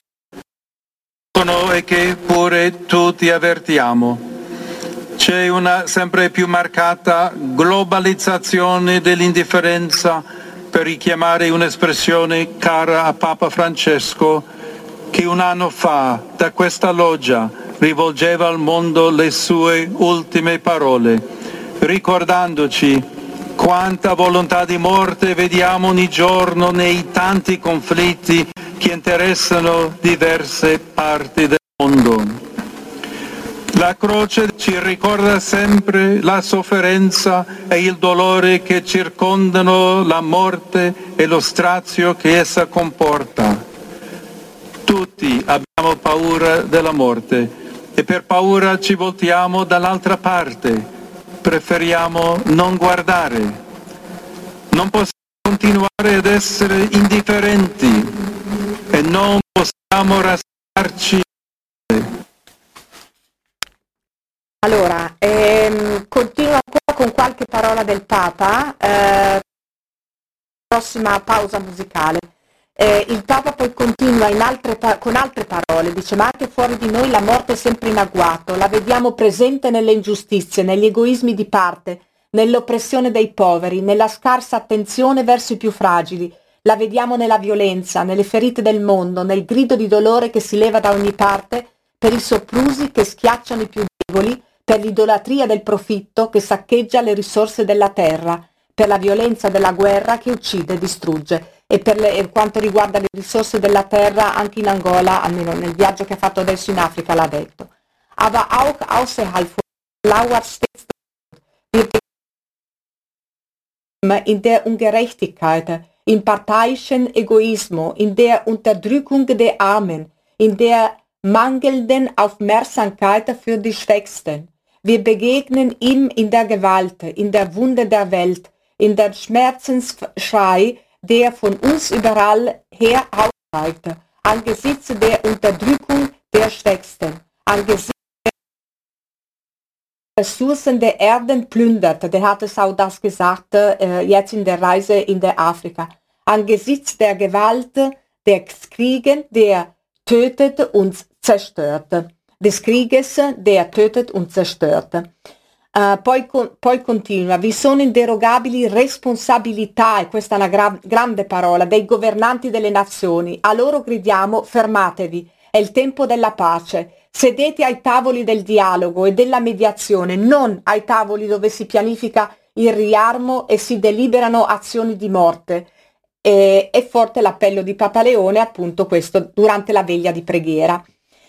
e che pure tutti avvertiamo. C'è una sempre più marcata globalizzazione dell'indifferenza, per richiamare un'espressione cara a Papa Francesco, che un anno fa da questa loggia rivolgeva al mondo le sue ultime parole, ricordandoci quanta volontà di morte vediamo ogni giorno nei tanti conflitti che interessano diverse parti del mondo. La croce ci ricorda sempre la sofferenza e il dolore che circondano la morte e lo strazio che essa comporta. Tutti abbiamo paura della morte e per paura ci voltiamo dall'altra parte, preferiamo non guardare. Non possiamo continuare ad essere indifferenti e non possiamo rassegnarci. Allora, continuo ancora con qualche parola del Papa, prossima pausa musicale. Il Papa poi continua con altre parole, dice: ma anche fuori di noi la morte è sempre in agguato, la vediamo presente nelle ingiustizie, negli egoismi di parte, nell'oppressione dei poveri, nella scarsa attenzione verso i più fragili, la vediamo nella violenza, nelle ferite del mondo, nel grido di dolore che si leva da ogni parte per i soprusi che schiacciano i più deboli, per l'idolatria del profitto che saccheggia le risorse della terra, per la violenza della guerra che uccide e distrugge. E per quanto riguarda le risorse della terra, anche in Angola, almeno nel viaggio che ha fatto adesso in Africa, l'ha detto. Aber auch außerhalb von lauer wird in der Ungerechtigkeit, im parteiischen Egoismus, in der Unterdrückung der Armen, in der mangelnden Aufmerksamkeit für die Schwächsten. Wir begegnen ihm in der Gewalt, in der Wunde der Welt, in der Schmerzensschrei, der von uns überall her aussteigt, angesichts der Unterdrückung der Schwächsten, angesichts der Ressourcen der Erden plündert. Der hat es auch das gesagt, jetzt in der Reise in der Afrika. Angesichts der Gewalt, der Kriege, der tötet und zerstört. Des Krieges, der tötet und zerstört. Poi continua: vi sono inderogabili responsabilità, e questa è una grande parola, dei governanti delle nazioni. A loro gridiamo: fermatevi, è il tempo della pace. Sedete ai tavoli del dialogo e della mediazione, non ai tavoli dove si pianifica il riarmo e si deliberano azioni di morte. È forte l'appello di Papa Leone, appunto questo, durante la veglia di preghiera.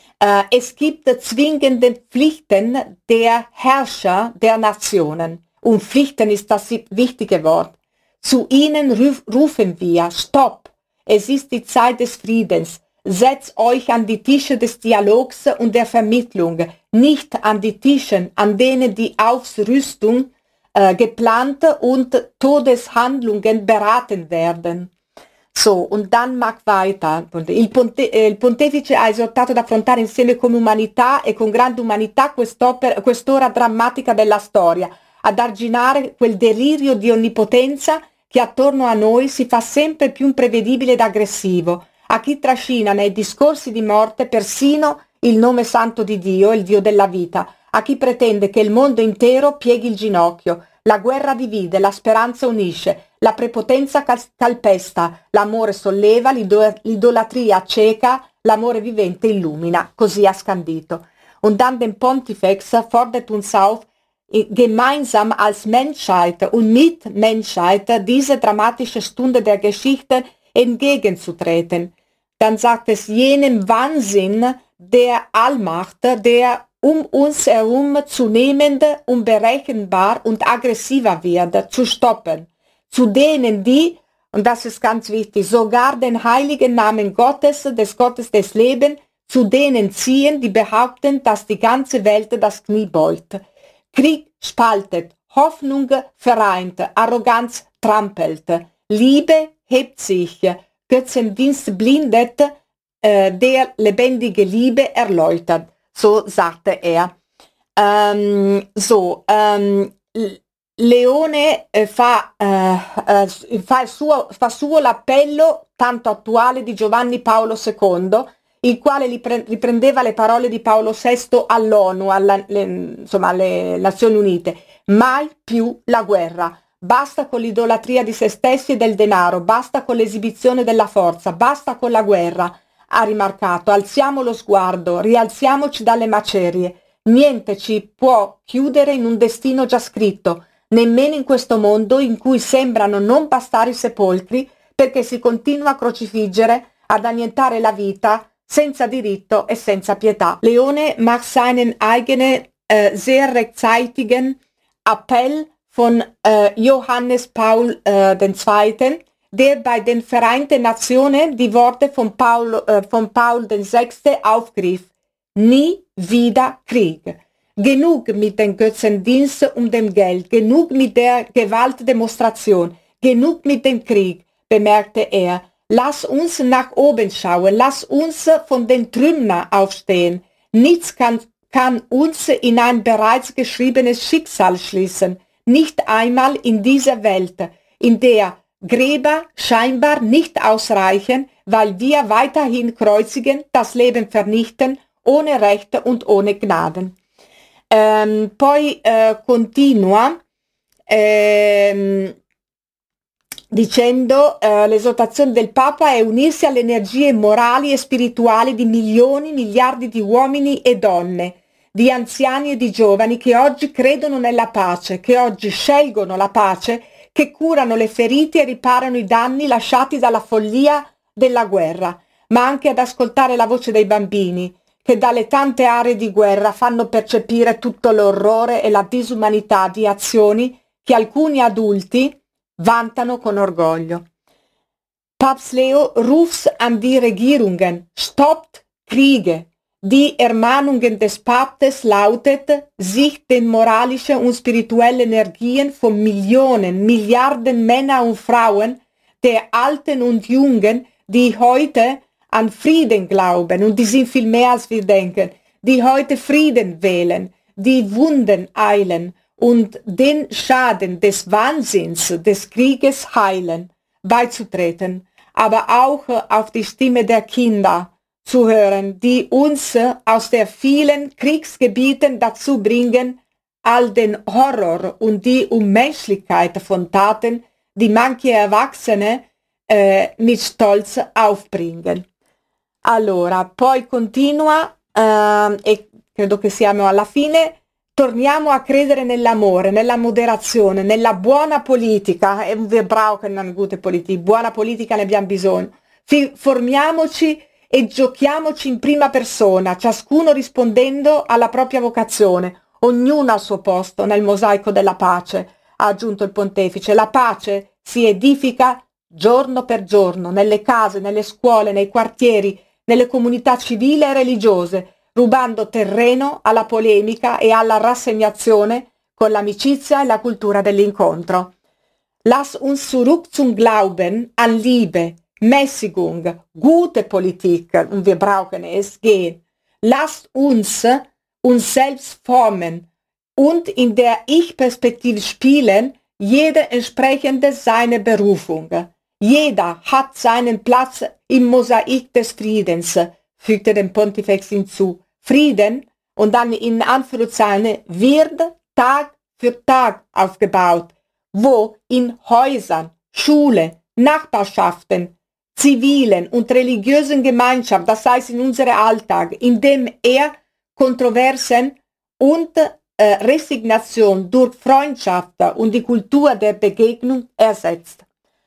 Es gibt zwingende Pflichten der Herrscher der Nationen. Und Pflichten ist das wichtige Wort. Zu ihnen rufen wir: Stopp! Es ist die Zeit des Friedens. Setzt euch an die Tische des Dialogs und der Vermittlung, nicht an die Tischen, an denen die Aufrüstung geplant und Todeshandlungen beraten werden. So, und dann mag weiter. Il pontefice ha esortato ad affrontare insieme come umanità e con grande umanità quest'ora drammatica della storia, ad arginare quel delirio di onnipotenza che attorno a noi si fa sempre più imprevedibile ed aggressivo, a chi trascina nei discorsi di morte persino il nome santo di Dio, il Dio della vita, a chi pretende che il mondo intero pieghi il ginocchio. La guerra divide, la speranza unisce, la prepotenza calpesta, l'amore solleva, l'idolatria acceca, l'amore vivente illumina. Così ha scandito. Und dann den Pontifex fordert uns auf, gemeinsam als Menschheit und mit Menschheit diese dramatische Stunde der Geschichte entgegenzutreten. Dann sagt es: jenem Wahnsinn der Allmacht, der uns herum zunehmend unberechenbar und aggressiver wird, zu stoppen. Zu denen, die, und das ist ganz wichtig, sogar den heiligen Namen Gottes, des Gottes des Lebens, zu denen ziehen, die behaupten, dass die ganze Welt das Knie beugt. Krieg spaltet, Hoffnung vereint, Arroganz trampelt, Liebe hebt sich, Götzendienst blindet, der lebendige Liebe erläutert. So sagte er. Leone fa suo l'appello tanto attuale di Giovanni Paolo II, il quale riprendeva le parole di Paolo VI all'ONU, alle Nazioni Unite. Mai più la guerra. Basta con l'idolatria di se stessi e del denaro, basta con l'esibizione della forza, basta con la guerra, ha rimarcato. Alziamo lo sguardo, rialziamoci dalle macerie. Niente ci può chiudere in un destino già scritto, nemmeno in questo mondo in cui sembrano non bastare i sepolcri, perché si continua a crocifiggere, ad annientare la vita, senza diritto e senza pietà. Leone macht seinen eigenen sehr rechtzeitigen Appell von Johannes Paul II., der bei den Vereinten Nationen die Worte von Paul VI. Aufgriff. Nie wieder Krieg. Genug mit dem Götzendienst und dem Geld, genug mit der Gewaltdemonstration, genug mit dem Krieg, bemerkte er. Lass uns nach oben schauen, lass uns von den Trümmern aufstehen. Nichts kann uns in ein bereits geschriebenes Schicksal schließen. Nicht einmal in dieser Welt, in der Gräber scheinbar nicht ausreichen, weil wir weiterhin kreuzigen, das Leben vernichten, ohne Rechte und ohne Gnaden. Poi continua dicendo l'esortazione del Papa è unirsi alle energie morali e spirituali di milioni, miliardi di uomini e donne, di anziani e di giovani che oggi credono nella pace, che oggi scelgono la pace, che curano le ferite e riparano i danni lasciati dalla follia della guerra, ma anche ad ascoltare la voce dei bambini, che dalle tante aree di guerra fanno percepire tutto l'orrore e la disumanità di azioni che alcuni adulti vantano con orgoglio. Papst Leo ruft an die Regierungen, stoppt Kriege. Die Ermahnungen des Papstes lautet, sich den moralischen und spirituellen Energien von Millionen, Milliarden Männer und Frauen, der Alten und Jungen, die heute an Frieden glauben, und die sind viel mehr als wir denken, die heute Frieden wählen, die Wunden heilen und den Schaden des Wahnsinns, des Krieges heilen, beizutreten, aber auch auf die Stimme der Kinder zu hören, die uns aus der vielen Kriegsgebieten dazu bringen, all den Horror und die Unmenschlichkeit von Taten, die manche Erwachsene mit Stolz aufbringen. Allora, poi continua, e credo che siamo alla fine, torniamo a credere nell'amore, nella moderazione, nella buona politica, e wir brauchen eine gute Politik, buona politica ne abbiamo bisogno, formiamoci e giochiamoci in prima persona, ciascuno rispondendo alla propria vocazione, ognuno al suo posto nel mosaico della pace, ha aggiunto il pontefice. La pace si edifica giorno per giorno, nelle case, nelle scuole, nei quartieri, nelle comunità civili e religiose, rubando terreno alla polemica e alla rassegnazione con l'amicizia e la cultura dell'incontro. Lass uns zurück zum Glauben an Liebe, Mäßigung, gute Politik, und wir brauchen es, gehen. Lasst uns selbst formen und in der Ich-Perspektive spielen, jeder entsprechend seiner Berufung. Jeder hat seinen Platz im Mosaik des Friedens, fügte der Pontifex hinzu. Frieden, und dann in Anführungszeichen, wird Tag für Tag aufgebaut, wo in Häusern, Schule, Nachbarschaften, zivilen und religiösen Gemeinschaft, das heißt in unserem Alltag, indem Kontroversen und Resignation durch Freundschaft und die Kultur der Begegnung ersetzt.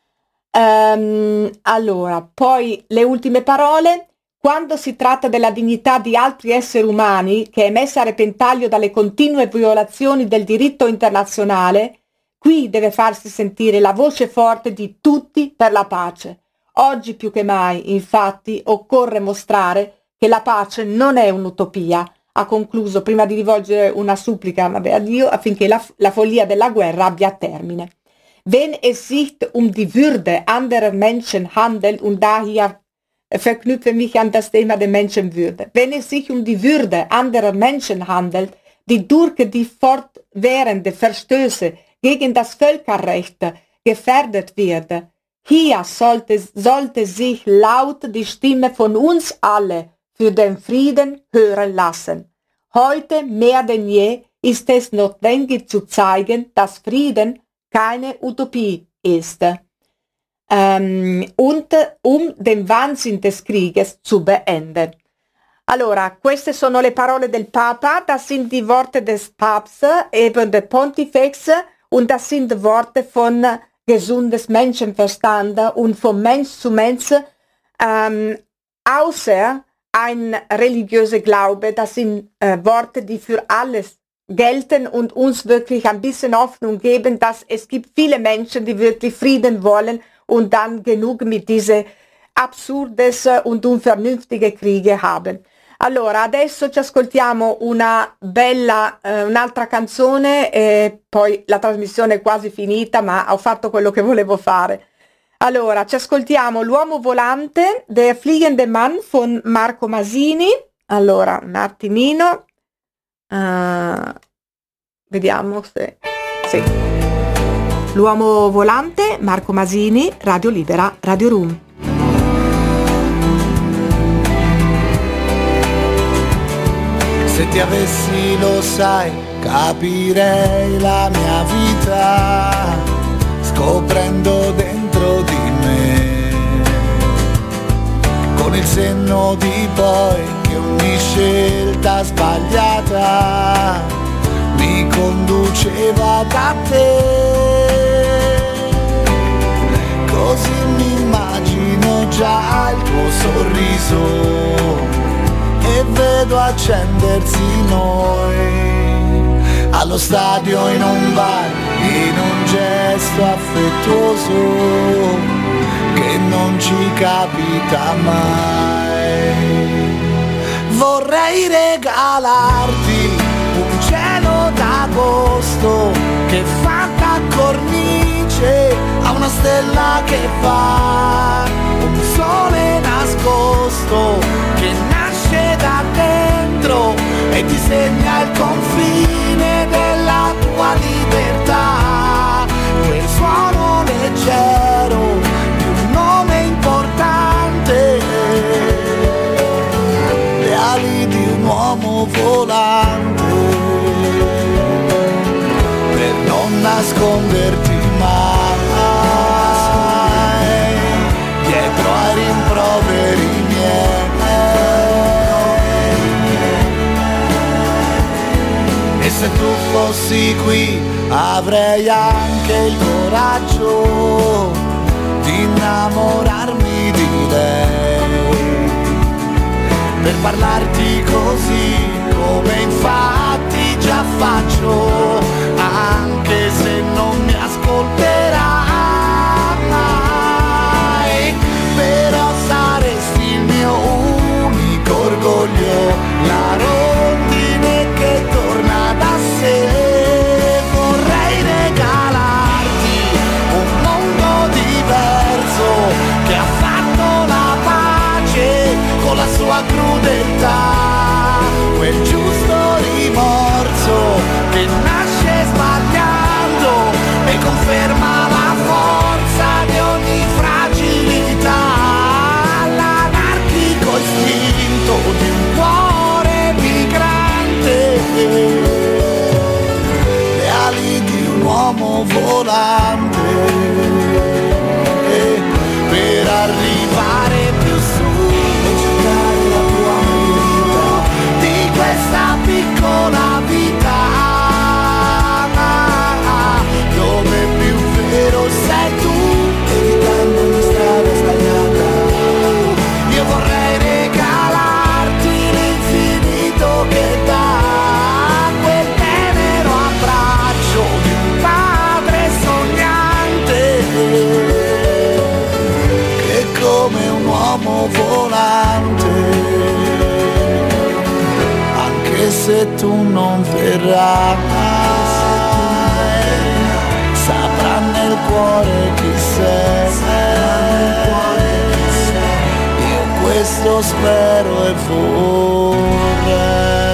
Allora, poi le ultime parole. Quando si tratta della dignità di altri esseri umani, che è messa a repentaglio dalle continue violazioni del diritto internazionale, qui deve farsi sentire la voce forte di tutti per la pace. Oggi più che mai, infatti, occorre mostrare che la pace non è un'utopia. Ha concluso prima di rivolgere una supplica a Dio affinché la follia della guerra abbia termine. Wenn es sich um die Würde anderer Menschen handelt, und daher verknüpfe mich an das Thema der Menschenwürde, wenn es sich um die Würde anderer Menschen handelt, die durch die fortwährende Verstöße gegen das Völkerrecht gefährdet wird, hier sollte sich laut die Stimme von uns alle für den Frieden hören lassen. Heute mehr denn je ist es notwendig zu zeigen, dass Frieden keine Utopie ist. Und um den Wahnsinn des Krieges zu beenden. Allora, queste sono le parole del Papa, das sind die Worte des Papstes, eben der Pontifex, und das sind Worte von gesundes Menschenverstand und von Mensch zu Mensch, außer ein religiöser Glaube, das sind Worte, die für alles gelten und uns wirklich ein bisschen Hoffnung geben, dass es gibt viele Menschen, die wirklich Frieden wollen und dann genug mit diese absurdes und unvernünftige Kriege haben. Allora, adesso ci ascoltiamo un'altra canzone e poi la trasmissione è quasi finita, ma ho fatto quello che volevo fare. Allora, ci ascoltiamo L'uomo volante, Der fliegende Mann von Marco Masini. Allora, un attimino. Vediamo se... Sì. L'uomo volante, Marco Masini, Radio Libera, Radio Room. Se ti avessi, lo sai, capirei la mia vita, scoprendo dentro di me, con il senno di poi, che ogni scelta sbagliata mi conduceva da te. Così mi immagino già il tuo sorriso e vedo accendersi noi, allo stadio, in un bar, in un gesto affettuoso che non ci capita mai. Vorrei regalarti un cielo d'agosto che fa da cornice a una stella che fa, un sole nascosto che nasce da dentro e disegna il confine della tua libertà, quel suono leggero di un nome importante, le ali di un uomo volante, per non nasconderti mai dietro ai rimproveri miei. E se tu fossi qui avrei anche il coraggio di innamorarmi di lei, per parlarti così come infatti già faccio, anche se non mi ascolterai, però saresti il mio unico orgoglio, la rondine che torna da sé. Vorrei regalarti un mondo diverso che ha fatto la pace con la sua crudeltà, quel giusto rimorso che nasce sbagliando e conferma la forza di ogni fragilità, l'anarchico istinto di un cuore migrante, le ali di un uomo volante, per arrivare più su e cercare la tua vita di questa piccola vita, dove più vero sei tu, evitando ogni strada sbagliata. Io vorrei regalarti l'infinito che dà quel tenero abbraccio di un padre sognante, che come un uomo volante, anche se tu non verrai, saprà nel cuore cuore chi sei. Io questo spero e vorrei.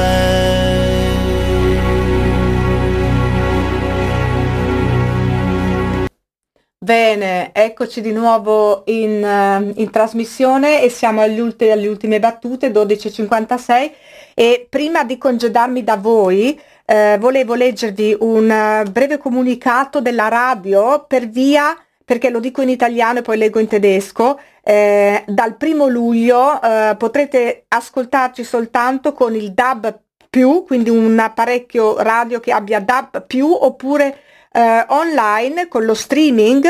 Bene, eccoci di nuovo in trasmissione e siamo alle ultime battute, 12:56, e prima di congedarmi da voi volevo leggervi un breve comunicato della radio perché lo dico in italiano e poi leggo in tedesco. Dal 1 luglio potrete ascoltarci soltanto con il DAB+, quindi un apparecchio radio che abbia DAB+, oppure online con lo streaming,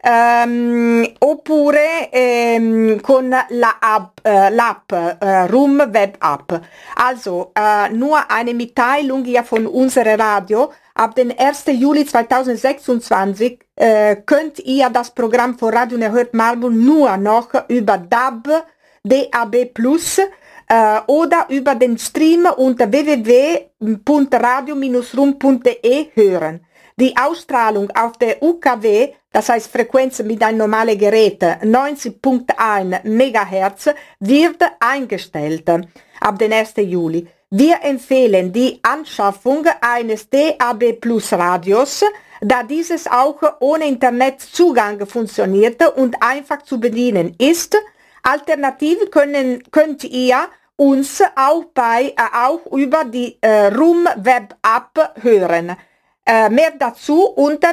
oppure con l'app Room Web App. Also nur eine Mitteilung hier von unserer Radio. Ab den 1. Juli 2026 könnt ihr das Programm von Radio Unerhört Marburg nur noch über DAB+ oder über den Stream unter www.radio-rum.de hören. Die Ausstrahlung auf der UKW, das heißt Frequenz mit einem normalen Gerät 90.1 MHz, wird eingestellt ab den 1. Juli. Wir empfehlen die Anschaffung eines DAB+ Radios, da dieses auch ohne Internetzugang funktioniert und einfach zu bedienen ist. Alternativ könnt ihr uns auch über die Room Web App hören. Mehr dazu unter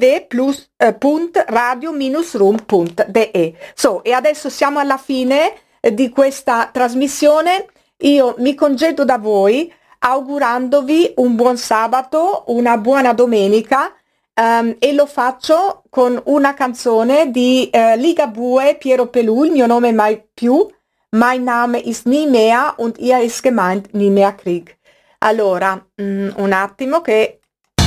www.radio-rum.de. E adesso siamo alla fine di questa trasmissione. Io mi congedo da voi augurandovi un buon sabato, una buona domenica, e lo faccio con una canzone di Ligabue, Piero Pelù, il mio nome mai più, mein Name ist nie mehr und ihr ist gemeint nie mehr Krieg. Allora, un attimo che...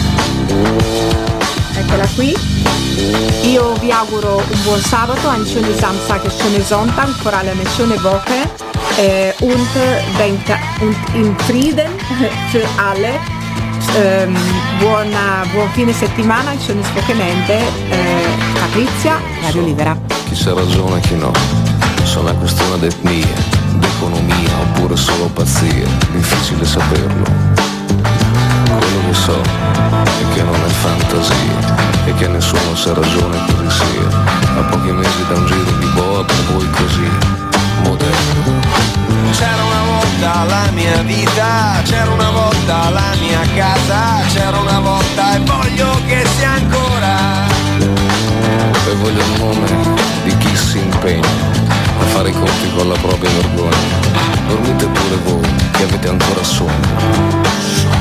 Eccola qui. Io vi auguro un buon sabato, einen schönen Samstag, einen schönen Sonntag, vor allem eine schöne Woche und in Frieden für alle. Buon fine settimana, un schönes Wochenende. Patrizia, Radio Libera. Chi sa ragione e chi no, sono una questione d'etnia, d'economia oppure solo pazzia, difficile saperlo. Quello che so è che non è fantasia e che nessuno sa ragione così sia. A pochi mesi da un giro di boa per voi così moderno. C'era una volta la mia vita, c'era una volta la mia casa, c'era una volta e voglio che sia ancora. E voglio il nome di chi si impegna a fare i conti con la propria vergogna. Dormite pure voi che avete ancora sonno.